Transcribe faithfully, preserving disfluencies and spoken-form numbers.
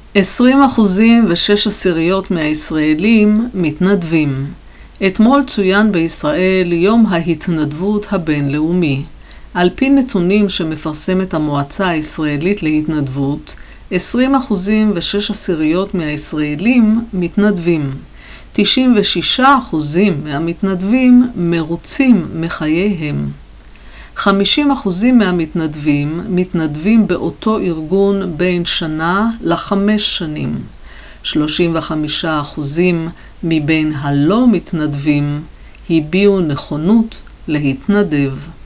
עשרים אחוזים ושש עשיריות מהישראלים מתנדבים. אתמול צוין בישראל יום ההתנדבות הבינלאומי. על פי נתונים שמפרסמת המועצה הישראלית להתנדבות, עשרים אחוזים ושש עשיריות מהישראלים מתנדבים. תשעים ושישה אחוזים מהמתנדבים מרוצים מחייהם. חמישים אחוזים מהמתנדבים מתנדבים באותו ארגון בין שנה לחמש שנים. שלושים וחמישה אחוזים מבין הלא מתנדבים הביעו נכונות להתנדב.